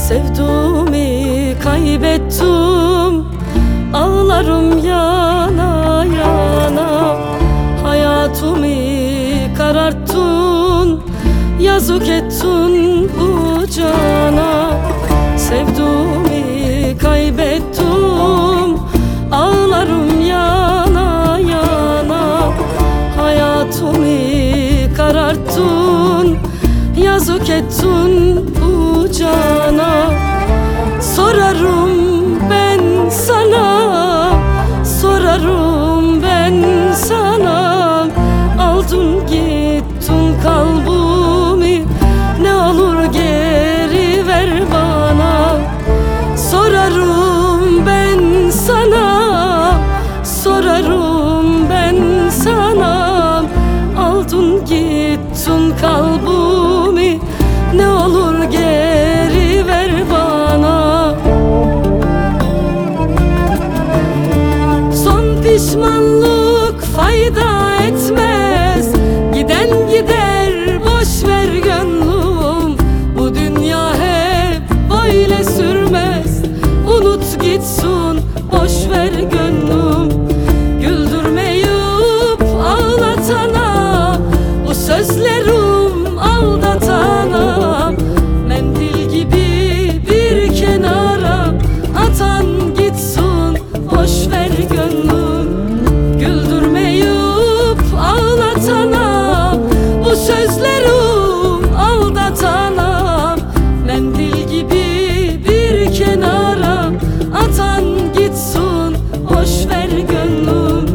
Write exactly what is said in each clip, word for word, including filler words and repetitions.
Sevduğumu kaybettim, ağlarım yana yana. Hayatımı kararttın, yazık ettin bu cana. Sevduğumu kaybettim, ağlarım yana yana. Hayatımı kararttın, yazık ettin bu cana. Sorarım ben sana, sorarım ben sana. Aldın gittin kalbimi, ne olur geri ver bana. Sorarım ben sana, sorarım ben sana. Aldın gittin kalbimi, ne olur geri ver bana. Son pişmanlık fayda etmez, giden gider boş ver gönlüm. Bu dünya hep böyle sürmez, unut gitsin boş ver gönlüm. Güldürmeyip ağlatana, bu sözlerim aldatana. Mendil gibi bir kenara atan gitsin boş ver gönlüm. Güldürmeyip ağlatana, bu sözlerim aldatana. Mendil gibi bir kenara atan gitsin boş ver gönlüm.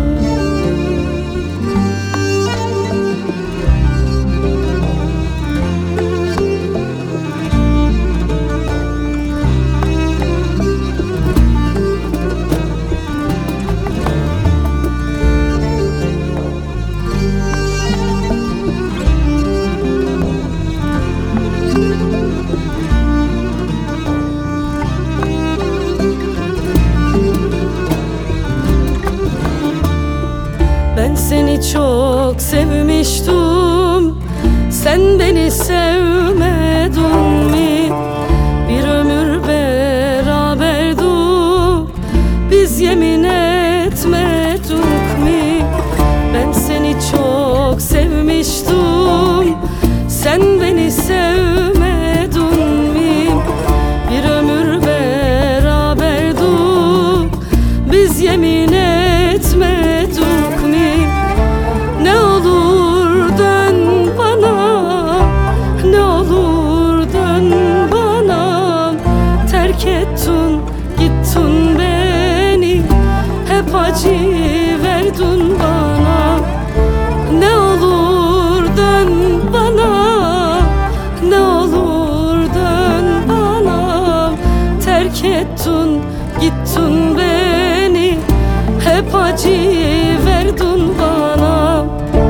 Ben seni çok sevmiştim, sen beni sevmedin mi? Bir ömür beraberdik, biz yemin etmedik mi? Ben seni çok sevmiştim, sen beni sevmedin mi? Bir ömür beraberdik, biz yemin etmedik mi? Ne olur dön bana, ne olur dön bana. Terk ettin gittin beni, hep acı verdin bana. Ne olur dön bana, ne olur dön bana. Terk ettin gittin beni, hep acı verdin bana.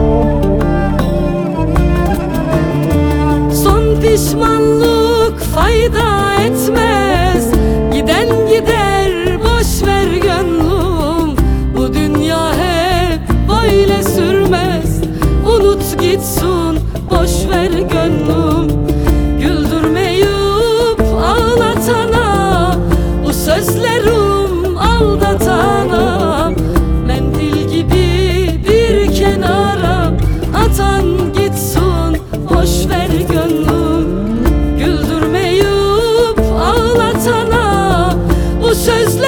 Son pişmanlık fayda etmez, giden gider boş ver gönlüm. Bu dünya hep böyle sürmez, unut gitsin boş ver gönlüm. Güldürmeyip ağlatana, bu sözlerim aldatana. Mendil gibi bir kenara atan gitsin boş ver gönlüm. Güldürmeyip ağlatana, bu sözler